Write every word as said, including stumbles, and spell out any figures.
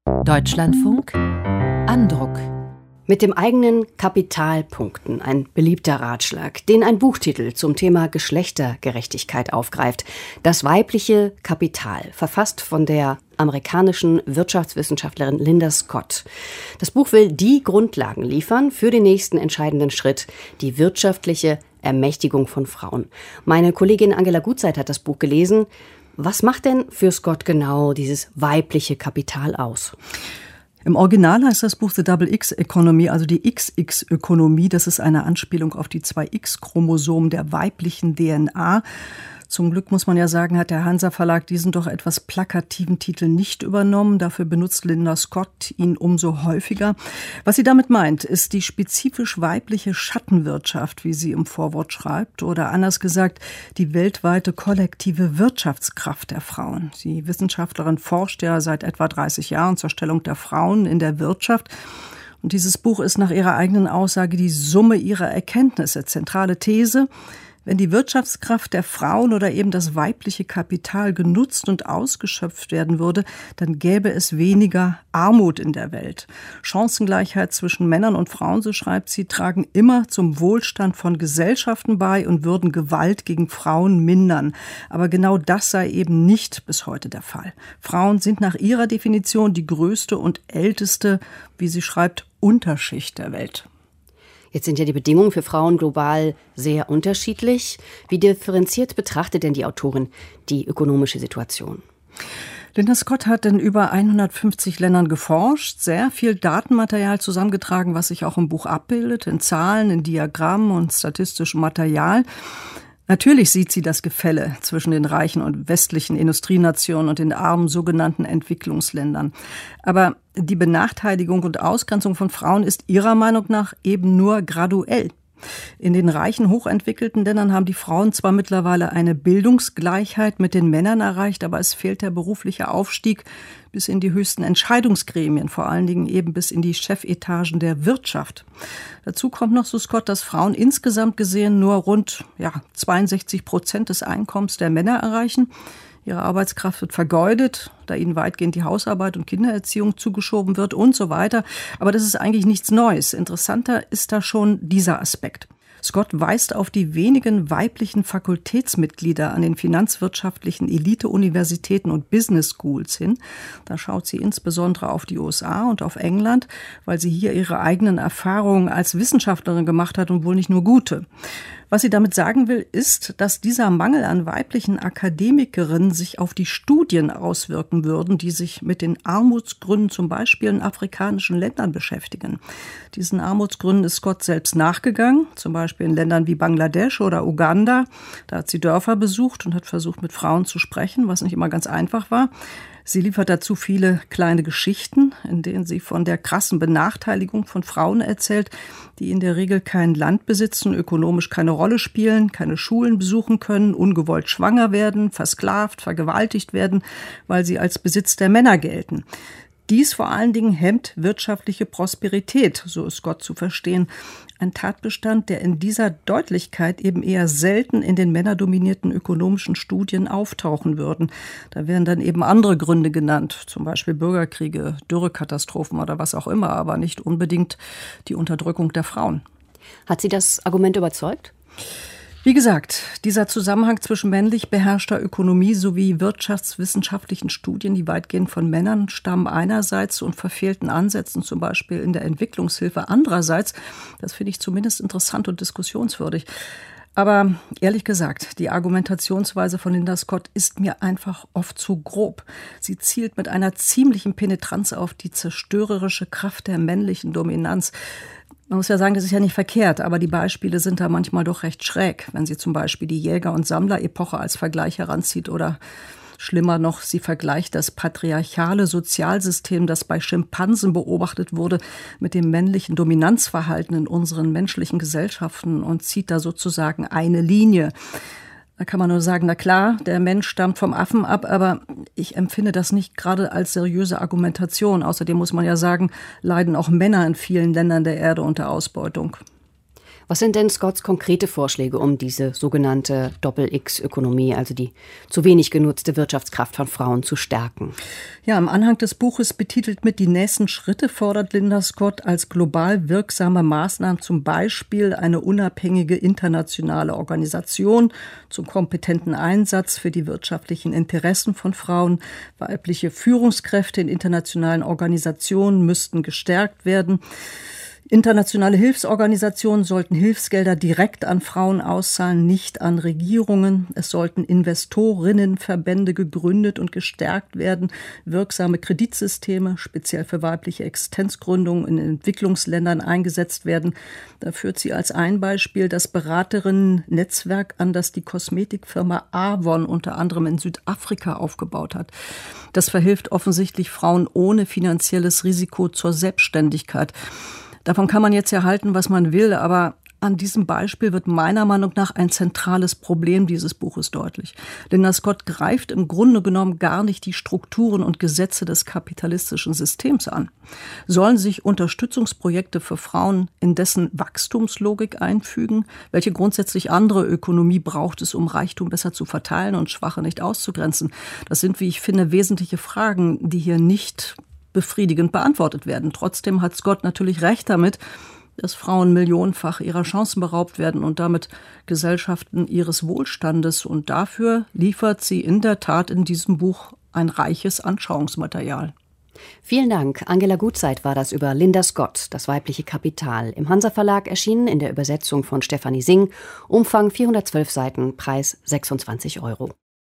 Deutschlandfunk Andruck. Mit dem eigenen Kapital punkten, ein beliebter Ratschlag, den ein Buchtitel zum Thema Geschlechtergerechtigkeit aufgreift. Das weibliche Kapital, verfasst von der amerikanischen Wirtschaftswissenschaftlerin Linda Scott. Das Buch will die Grundlagen liefern für den nächsten entscheidenden Schritt, die wirtschaftliche Ermächtigung von Frauen. Meine Kollegin Angela Gutzeit hat das Buch gelesen. Was macht denn für Scott genau dieses weibliche Kapital aus? Im Original heißt das Buch The Double X Economy, also die X X-Ökonomie. Das ist eine Anspielung auf die zwei X-Chromosomen der weiblichen D N A. Zum Glück muss man ja sagen, hat der Hansa Verlag diesen doch etwas plakativen Titel nicht übernommen. Dafür benutzt Linda Scott ihn umso häufiger. Was sie damit meint, ist die spezifisch weibliche Schattenwirtschaft, wie sie im Vorwort schreibt, oder anders gesagt, die weltweite kollektive Wirtschaftskraft der Frauen. Die Wissenschaftlerin forscht ja seit etwa dreißig Jahren zur Stellung der Frauen in der Wirtschaft. Und dieses Buch ist nach ihrer eigenen Aussage die Summe ihrer Erkenntnisse. Zentrale These: Wenn die Wirtschaftskraft der Frauen oder eben das weibliche Kapital genutzt und ausgeschöpft werden würde, dann gäbe es weniger Armut in der Welt. Chancengleichheit zwischen Männern und Frauen, so schreibt sie, tragen immer zum Wohlstand von Gesellschaften bei und würden Gewalt gegen Frauen mindern. Aber genau das sei eben nicht bis heute der Fall. Frauen sind nach ihrer Definition die größte und älteste, wie sie schreibt, Unterschicht der Welt. Jetzt sind ja die Bedingungen für Frauen global sehr unterschiedlich. Wie differenziert betrachtet denn die Autorin die ökonomische Situation? Linda Scott hat in über hundertfünfzig Ländern geforscht, sehr viel Datenmaterial zusammengetragen, was sich auch im Buch abbildet, in Zahlen, in Diagrammen und statistischem Material. Natürlich sieht sie das Gefälle zwischen den reichen und westlichen Industrienationen und den armen sogenannten Entwicklungsländern. Aber die Benachteiligung und Ausgrenzung von Frauen ist ihrer Meinung nach eben nur graduell. In den reichen, hochentwickelten Ländern haben die Frauen zwar mittlerweile eine Bildungsgleichheit mit den Männern erreicht, aber es fehlt der berufliche Aufstieg bis in die höchsten Entscheidungsgremien, vor allen Dingen eben bis in die Chefetagen der Wirtschaft. Dazu kommt noch, so Scott, dass Frauen insgesamt gesehen nur rund ja, zweiundsechzig Prozent des Einkommens der Männer erreichen. Ihre Arbeitskraft wird vergeudet, da ihnen weitgehend die Hausarbeit und Kindererziehung zugeschoben wird und so weiter. Aber das ist eigentlich nichts Neues. Interessanter ist da schon dieser Aspekt. Scott weist auf die wenigen weiblichen Fakultätsmitglieder an den finanzwirtschaftlichen Elite-Universitäten und Business Schools hin. Da schaut sie insbesondere auf die U S A und auf England, weil sie hier ihre eigenen Erfahrungen als Wissenschaftlerin gemacht hat und wohl nicht nur gute. Was sie damit sagen will, ist, dass dieser Mangel an weiblichen Akademikerinnen sich auf die Studien auswirken würden, die sich mit den Armutsgründen zum Beispiel in afrikanischen Ländern beschäftigen. Diesen Armutsgründen ist Scott selbst nachgegangen, zum Beispiel in Ländern wie Bangladesch oder Uganda. Da hat sie Dörfer besucht und hat versucht, mit Frauen zu sprechen, was nicht immer ganz einfach war. Sie liefert dazu viele kleine Geschichten, in denen sie von der krassen Benachteiligung von Frauen erzählt, die in der Regel kein Land besitzen, ökonomisch keine Rolle spielen, keine Schulen besuchen können, ungewollt schwanger werden, versklavt, vergewaltigt werden, weil sie als Besitz der Männer gelten. Dies vor allen Dingen hemmt wirtschaftliche Prosperität, so ist Scott zu verstehen. Ein Tatbestand, der in dieser Deutlichkeit eben eher selten in den männerdominierten ökonomischen Studien auftauchen würden. Da werden dann eben andere Gründe genannt, zum Beispiel Bürgerkriege, Dürrekatastrophen oder was auch immer, aber nicht unbedingt die Unterdrückung der Frauen. Hat Sie das Argument überzeugt? Wie gesagt, dieser Zusammenhang zwischen männlich beherrschter Ökonomie sowie wirtschaftswissenschaftlichen Studien, die weitgehend von Männern stammen einerseits und verfehlten Ansätzen, zum Beispiel in der Entwicklungshilfe andererseits, das finde ich zumindest interessant und diskussionswürdig. Aber ehrlich gesagt, die Argumentationsweise von Linda Scott ist mir einfach oft zu grob. Sie zielt mit einer ziemlichen Penetranz auf die zerstörerische Kraft der männlichen Dominanz. Man muss ja sagen, das ist ja nicht verkehrt, aber die Beispiele sind da manchmal doch recht schräg, wenn sie zum Beispiel die Jäger- und Sammler-Epoche als Vergleich heranzieht oder schlimmer noch, sie vergleicht das patriarchale Sozialsystem, das bei Schimpansen beobachtet wurde, mit dem männlichen Dominanzverhalten in unseren menschlichen Gesellschaften und zieht da sozusagen eine Linie. Da kann man nur sagen, na klar, der Mensch stammt vom Affen ab, aber ich empfinde das nicht gerade als seriöse Argumentation. Außerdem muss man ja sagen, leiden auch Männer in vielen Ländern der Erde unter Ausbeutung. Was sind denn Scotts konkrete Vorschläge, um diese sogenannte Doppel-X-Ökonomie, also die zu wenig genutzte Wirtschaftskraft von Frauen, zu stärken? Ja, im Anhang des Buches betitelt mit "Die nächsten Schritte" fordert Linda Scott als global wirksame Maßnahmen zum Beispiel eine unabhängige internationale Organisation zum kompetenten Einsatz für die wirtschaftlichen Interessen von Frauen. Weibliche Führungskräfte in internationalen Organisationen müssten gestärkt werden. Internationale Hilfsorganisationen sollten Hilfsgelder direkt an Frauen auszahlen, nicht an Regierungen. Es sollten Investorinnenverbände gegründet und gestärkt werden. Wirksame Kreditsysteme, speziell für weibliche Existenzgründungen in Entwicklungsländern eingesetzt werden. Da führt sie als ein Beispiel das Beraterinnen-Netzwerk an, das die Kosmetikfirma Avon unter anderem in Südafrika aufgebaut hat. Das verhilft offensichtlich Frauen ohne finanzielles Risiko zur Selbstständigkeit. Davon kann man jetzt ja halten, was man will, aber an diesem Beispiel wird meiner Meinung nach ein zentrales Problem dieses Buches deutlich. Linda Scott greift im Grunde genommen gar nicht die Strukturen und Gesetze des kapitalistischen Systems an. Sollen sich Unterstützungsprojekte für Frauen in dessen Wachstumslogik einfügen? Welche grundsätzlich andere Ökonomie braucht es, um Reichtum besser zu verteilen und Schwache nicht auszugrenzen? Das sind, wie ich finde, wesentliche Fragen, die hier nicht befriedigend beantwortet werden. Trotzdem hat Scott natürlich recht damit, dass Frauen millionenfach ihrer Chancen beraubt werden und damit Gesellschaften ihres Wohlstandes. Und dafür liefert sie in der Tat in diesem Buch ein reiches Anschauungsmaterial. Vielen Dank. Angela Gutzeit war das über Linda Scott, das weibliche Kapital. Im Hansa Verlag erschienen in der Übersetzung von Stefanie Singh. Umfang vierhundertzwölf Seiten, Preis sechsundzwanzig Euro.